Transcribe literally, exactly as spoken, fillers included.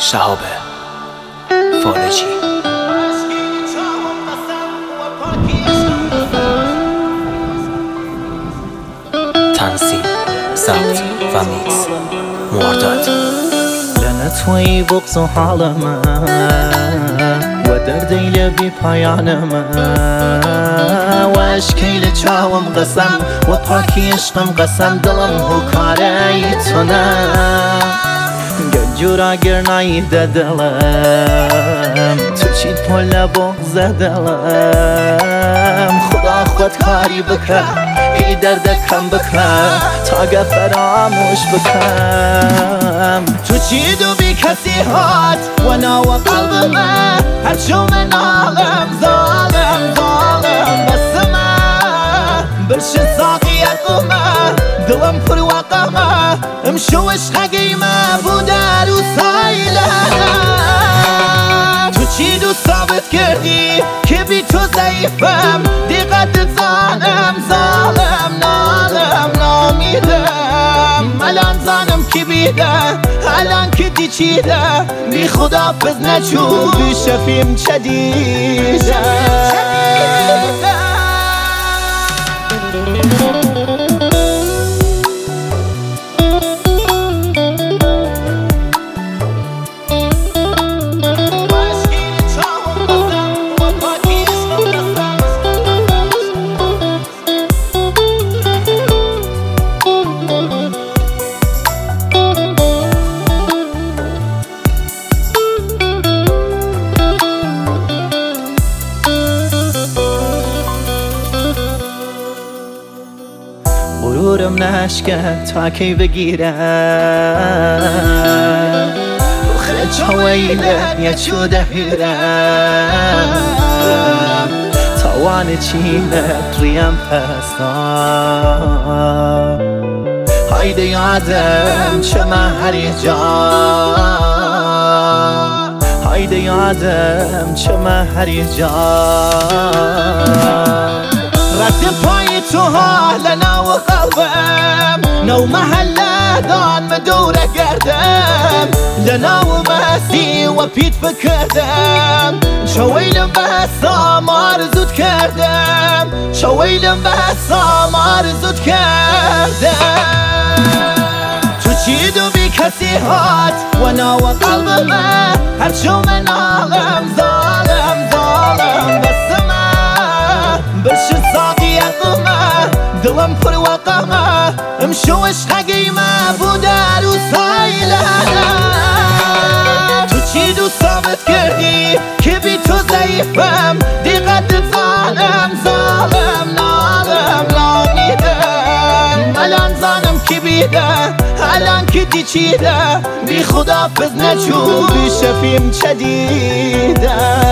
شهاب فالجی. تنظیم، ضبط و میکس مرداد. لنتوی بغض و حال من و دردی لبی پایان من و اشکیل چاوم قسم و پاکی عشقم قسم دلم هکاره تو نه گجورا گرنایی دلم تو چید پل بغض دلم خدا خود کاری بکن ای درد کم بکن تا گه فراموش بکن تو چید و بی کسی هات و ناو قلب من هرچو من عالم ظالم ظالم بس من برش ساقیت من دلم پر وقمه امشو عشق قیمه بودر و سایله تو چید و ثابت کردی که بی تو ضعیفم دیقت زانم ظالم نالم نامیدم الان زانم کی بیده الان که دی چیده بی خدا پز نچو بی شفیم چدیده غرورم نشکن تا کی بگیرم بخره چویلم یا چو دهیرم توان چینت ریم پستان هایده یادم چه من هری جا هایده یادم چه من هری جا رد پای تو حال نو قلبم نو محله دان مدوره گردم لناو مسی و پیت فکردم شویلم بسام آرزوت کردم شویلم بسام آرزوت کردم تو چید و بی کسی هات و نو قلب من هرچو من عالم ظالم ظالم بس من برش ساقیت من دلم پر وقمه امشو عشق قیمه بودر و سایله تو چید و ثابت کردی که بی تو ضعیفم دیقت زانم ظالم نالم نامیدم الان زانم کی بیده الان که دی چیده بی خدا پز نچو بی شفیم چدیده